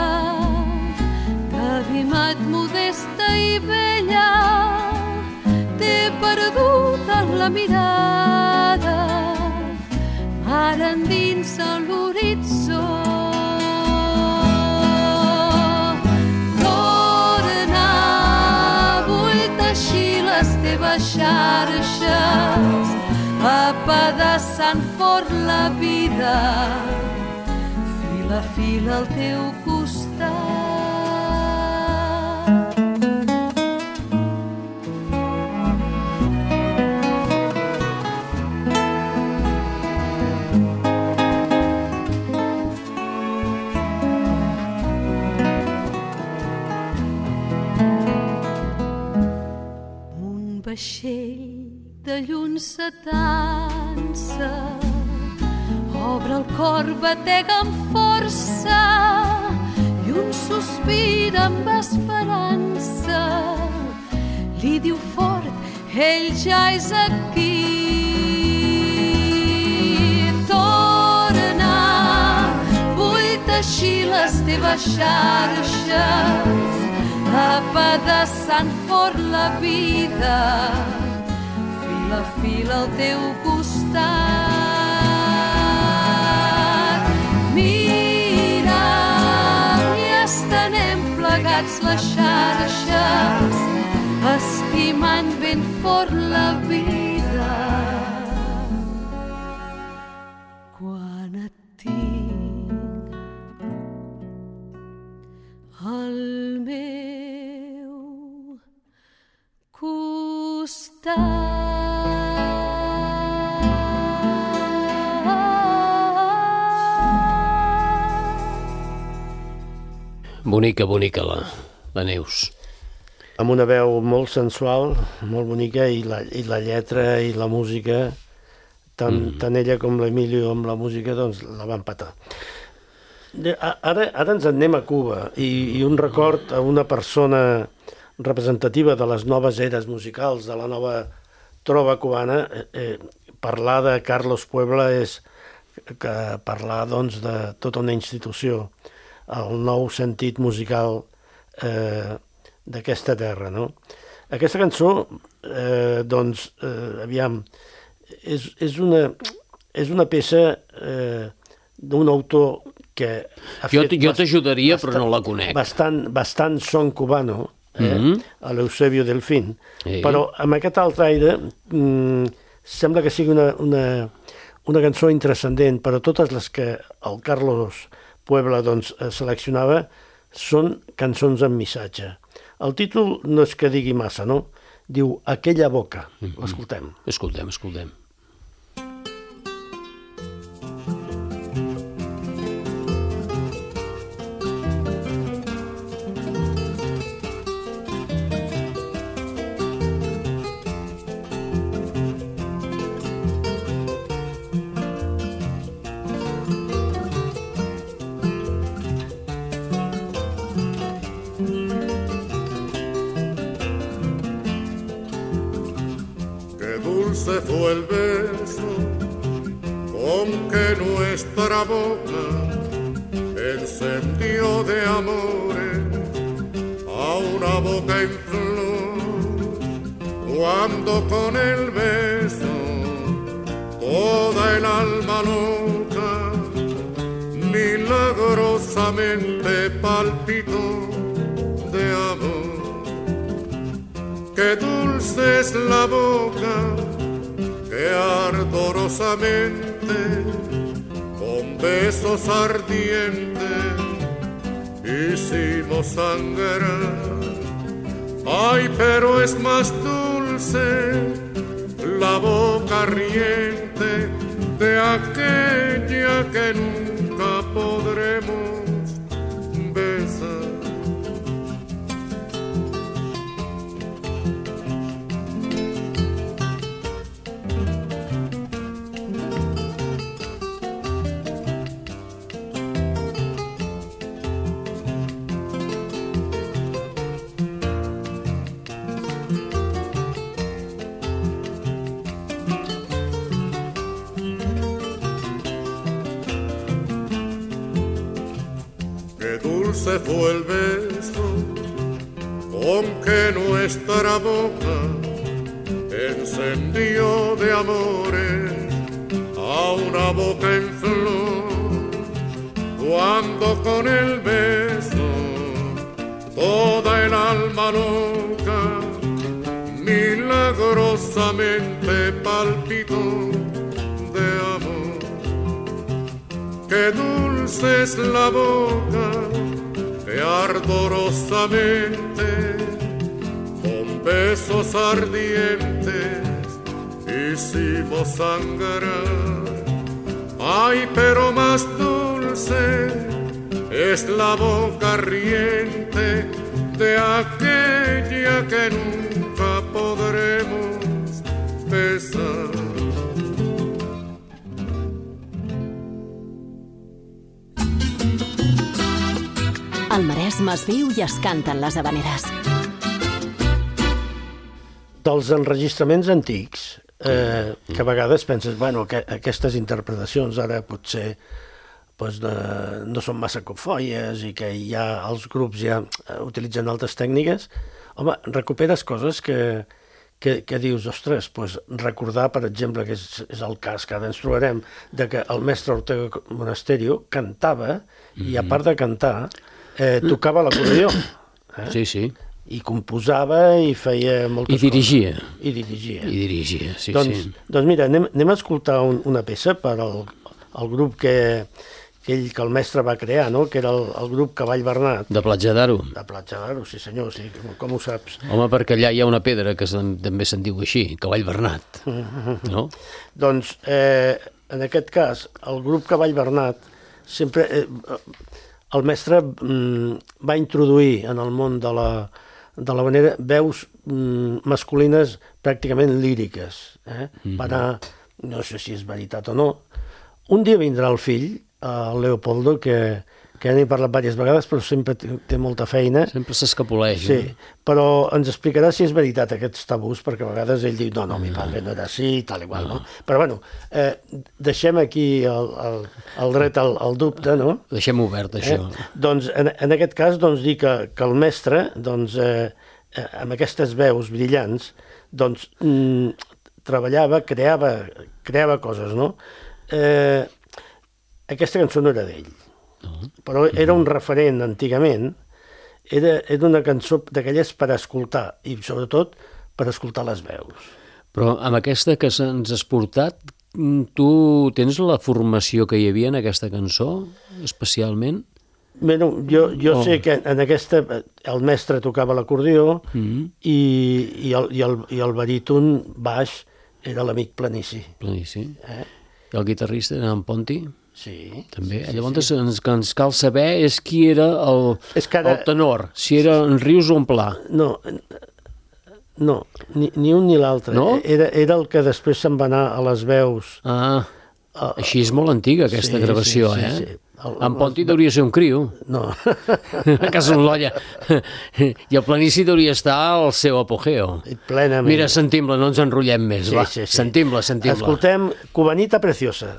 cavimat modesta i bella, t'he perdut en la mirada, ara endinsa l'horitzó. Torna, vull teixir les teves xarxes, apedaçant fort la vida, fil a fil al teu costat. Un vaixell de llum setant-se obre el cor, batega amb força, i un sospir amb esperança li diu fort, ell ja és aquí. Torna, vull teixir les teves xarxes, apedaçant fort la vida, fil a fil al teu costat. Mira, i estenem plegats les xarxes, estimant ben fort la vida. Quan et tinc al meu costat. Bonica, bonica la Neus. Amb una veu molt sensual, molt bonica, i la lletra i la música, tant ella com l'Emilio amb la música, doncs la van patar. Ara ens en anem a Cuba, i un record a una persona representativa de les noves eres musicals, de la nova trova cubana. Parlar de Carlos Puebla és parlar, doncs, de tota una institució, el nou sentit musical d'aquesta terra, no? Aquesta cançó, doncs, aviam, és una peça d'un autor que ha fet... Jo t'ajudaria, però no la conec. Bastant son cubano, a l'Eusebio Delfín, però amb aquest altre aire sembla que sigui una cançó intranscendent, però totes les que el Carlos Puebla doncs seleccionava són cançons amb missatge. El títol no és que digui massa, no? Diu Aquella boca. L'escoltem. Escoltem. Dulce fue el beso con que nuestra boca encendió de amores a una boca en flor, cuando con el beso toda el alma loca milagrosamente palpitó de amor. Qué dulce es la boca que ardorosamente con besos ardientes hicimos sangrar. Ay, pero es más dulce la boca riente de aquella que nunca podremos besar. qué dulce fue el beso con que nuestra boca encendió de amores a una boca en flor, cuando con el beso toda el alma loca milagrosamente palpitó de amor. Qué dulce es la boca que ardorosamente con besos ardientes hicimos sangrar. Ay, pero más dulce es la boca riente de aquella que nunca podremos besar. Al Maresme es viu i es canten les havaneres. Dels enregistraments antics, que a vegades penses, bueno, que aquestes interpretacions ara potser no són massa cofoies i que ja els grups ja utilitzen altres tècniques. Home, recuperes coses que dius, ostres, recordar, per exemple, que és el cas que ara ens trobarem, de que el mestre Ortega Monasterio cantava i, a part de cantar, tocava l'acordió. Sí, sí. I composava i feia moltes coses. I dirigia. I dirigia, sí, doncs, sí. Doncs mira, anem a escoltar una peça per al grup que el mestre va crear, no? Que era el grup Cavall Bernat. De Platja d'Aro. De Platja d'Aro, sí senyor, sí, com ho saps? Home, perquè allà hi ha una pedra que també se'n diu així, Cavall Bernat, no? Doncs, en aquest cas, el grup Cavall Bernat sempre... el mestre va introduir en el món de la manera veus masculines pràcticament líriques. Va anar, no sé si és veritat o no, un dia vindrà el fill, el Leopoldo, que ja n'he parlat diverses vegades, però sempre té molta feina. Sempre s'escapoleix. Sí, però ens explicarà si és veritat aquests tabús, perquè a vegades ell diu, no, mi padre no era així, tal i qual, no? Però bueno, deixem aquí el dret al dubte, no? Deixem obert, això. Doncs en aquest cas, doncs, dir que el mestre, doncs, amb aquestes veus brillants, doncs, treballava, creava coses, no? Aquesta cançó no era d'ell, però era un referent antigament, era una cançó d'aquelles per escoltar, i sobretot per escoltar les veus. Però amb aquesta que ens has portat, tu tens la formació que hi havia en aquesta cançó, especialment? Bé, jo sé que en aquesta el mestre tocava l'acordió i el baríton baix era l'amic Planici. Planici. I el guitarrista era en Ponti? Sí. També. Llavors ens cal saber és qui era el tenor, si era en Rius o en Pla. No, ni un ni l'altre. No? Era el que després se'n va anar a les veus. Així és molt antiga aquesta gravació, sí. En Ponti deuria ser un criu. No. A casa d'un l'olla. I el Planici deuria estar al seu apogeo. Plenament. Mira, sentim-la, no ens enrotllem més, va. Sí. Sentim-la. Escoltem Cubanita Preciosa.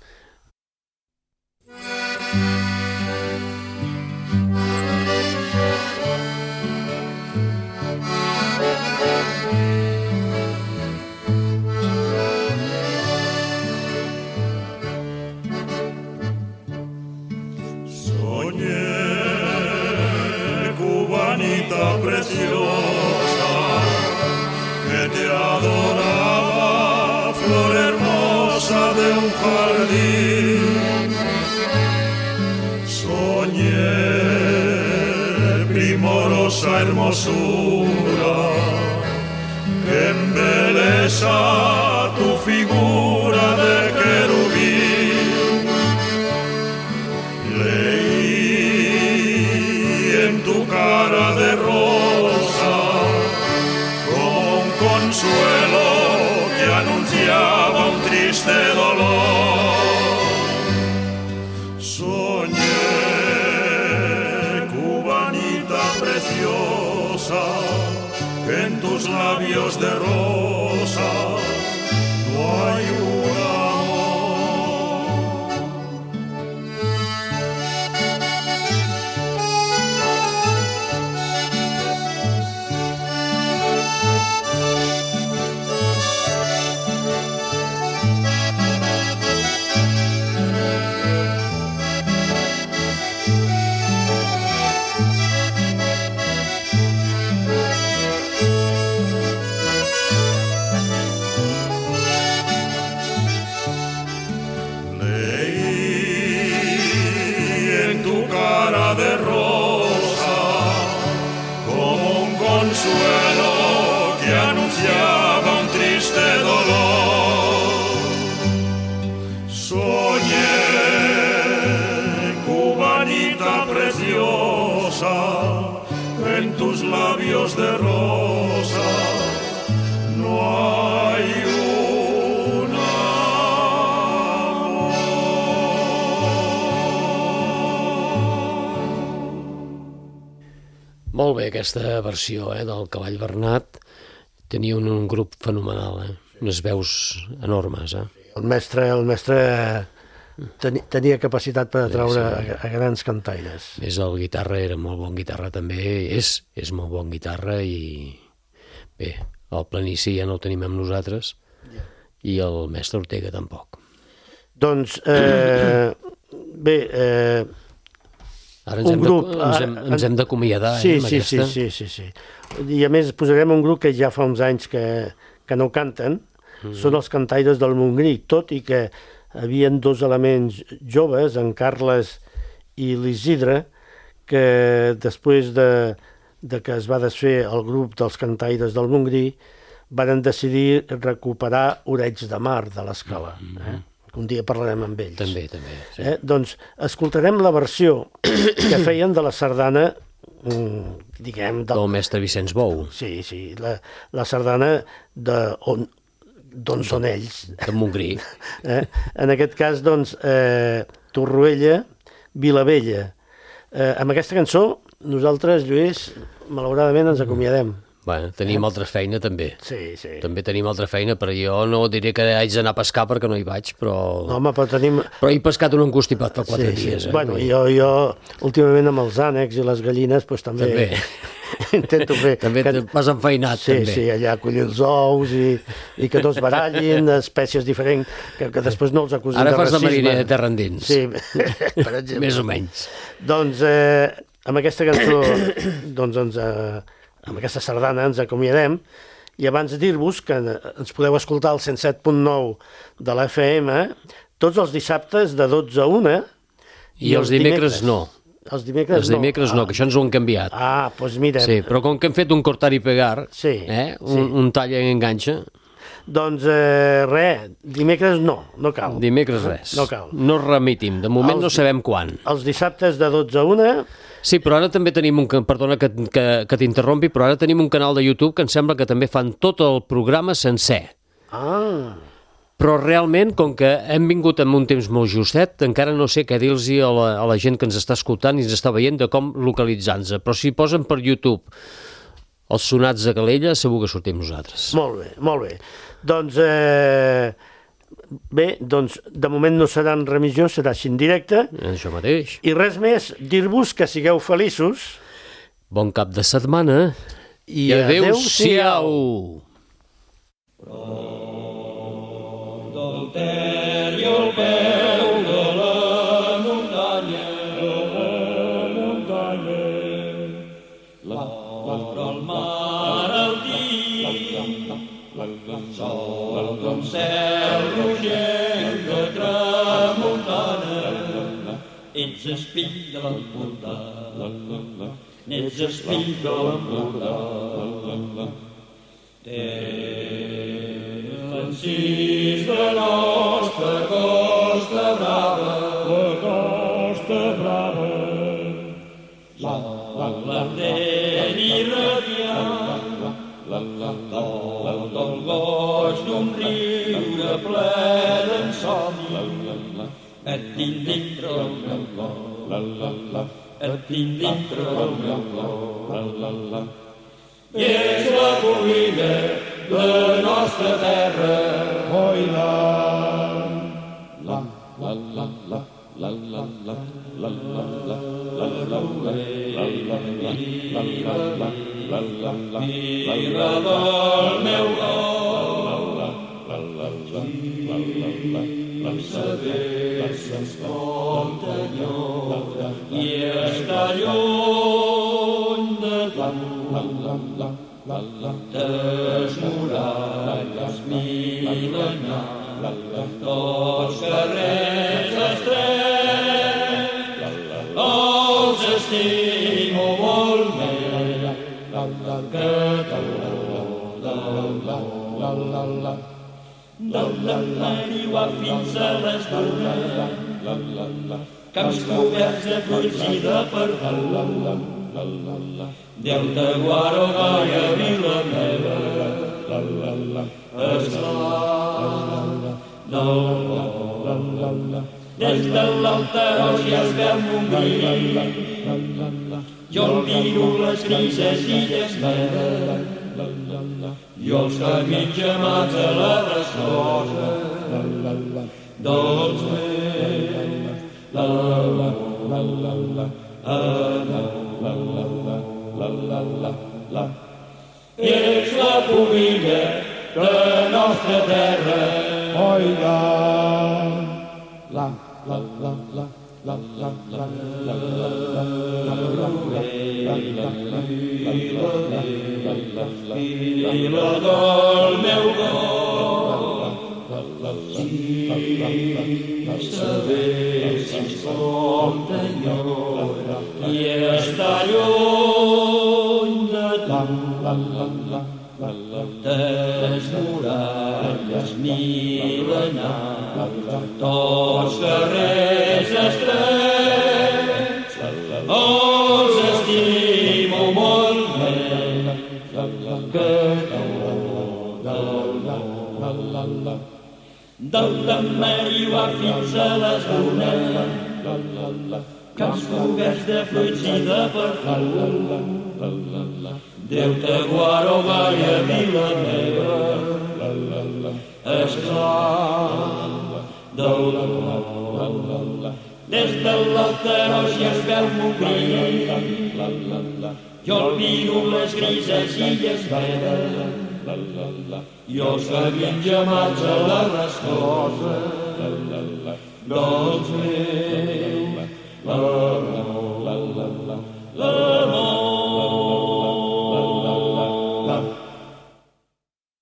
Preciosa que te adoraba, flor hermosa de un jardín. Soñé primorosa hermosura que embeleza tu figura de querubín. Leí en tu cara de consuelo que anunciaba un triste dolor. Soñé, cubanita preciosa, que en tus labios de rosa no hay un amor. cara de rosa, como un consuelo que anunciaba un triste dolor. Soñé, cubanita preciosa, que en tus labios de rosa no hay un amor. Molt bé aquesta versió del Cavall Bernat. Tenia un grup fenomenal, unes veus enormes. El mestre tenia capacitat per atraure a grans cantaires. És el guitarra, era molt bon guitarra també, és molt bon guitarra i bé, el Planici ja no el tenim amb nosaltres i el mestre Ortega tampoc. Doncs, bé... Ara ens hem d'acomiadar amb aquesta. Sí. I a més posarem un grup que ja fa uns anys que no canten, són els cantaires del Montgrí, tot i que havien dos elements joves, en Carles i l'Isidre, que després de que es va desfer el grup dels cantaires del Montgrí, van decidir recuperar Oreig de Mar de l'Escala. Un dia parlarem amb ells. També. Sí. Doncs escoltarem la versió que feien de la sardana, diguem... Del mestre Vicenç Bou. Sí, la sardana d'on són ells. De Montgrí. En aquest cas, doncs, Torroella, Vilavella. Amb aquesta cançó, nosaltres, Lluís, malauradament ens acomiadem. Bueno, tenim altra feina també. Sí. També tenim altra feina, però jo no diré que haig d'anar a pescar perquè no hi vaig, però... No, home, però tenim... Però he pescat un encostipat fa 4 dies. Bueno, jo últimament amb els ànecs i les gallines, doncs també... Intento fer... També vas enfeinat, també. Sí, allà collir els ous i que no es barallin, espècies diferents, que després no els acusin de racisme. Ara fas de mariner de terra endins. Sí, per exemple. Més o menys. Doncs amb aquesta cançó, doncs amb aquesta sardana ens acomiadem, i abans de dir-vos que ens podeu escoltar al 107.9 de la FM tots els dissabtes de 12 a 1 i els dimecres no. Els dimecres no, que això ens ho han canviat. Doncs mira... Sí, però com que hem fet un cortar i pegar, un tall i enganxa... Doncs dimecres no cal. Dimecres res. No cal. No remitim, de moment no sabem quan. Els dissabtes de 12 a 1... Sí, però ara també tenim perdona que t'interrompi, però ara tenim un canal de YouTube que em sembla que també fan tot el programa sencer. Però realment, com que hem vingut en un temps molt justet, encara no sé què dir-los a la gent que ens està escoltant i ens està veient de com localitzar-nos. Però si posen per YouTube els sonats de Calella, segur que sortim nosaltres. Molt bé. Doncs, de moment no serà en remissió, serà així en directe. Això mateix. I res més, dir-vos que sigueu feliços. Bon cap de setmana i adeu-siau. Del Ter i al peu de la muntanya, l'ombra al mar al dia, sol com cel rogent de tramuntana, ets espill de l'Empordà, ets espill de l'Empordà. Encís de nostra Costa Brava, la Costa Brava, l'ardent i radiant, del goig d'un riure ple d'ensomni, et tinc dintre el meu cor, et tinc dintre el meu cor. I és la collida de nostra terra, oi Mira del meu cor, saber se'ns compta enyoda i està lluny de tu. Les muralles mil·lenars, tots carrers estrets, els s'estimo molt més que del Mariuà fins a les dunes, camps coberts de fruits i de pardal, Delta, Guaro, Gaia, Vila meva, esclar des de l'Alterós ja es veu Montgrí, jo el miro les grises illes meves, jo els camins gemats a la resclosa dels meus. Ets la pubilla de nostra terra, oiga. Vila del meu cor, si sabessis com t'enyora i està lluny de tu, les muralles mil·lenars, tots carrers estrets, els estimo molt més que del Mariuà fins a les dunes, camps coberts de fruits i de perfum, Delta, Guaro, Gaia, Vila meva, esclar des de l'Alterós ja es veu Montgrí, jo el miro les grises illes meves, jo els camins gemats a la resclosa dels meus. L'amor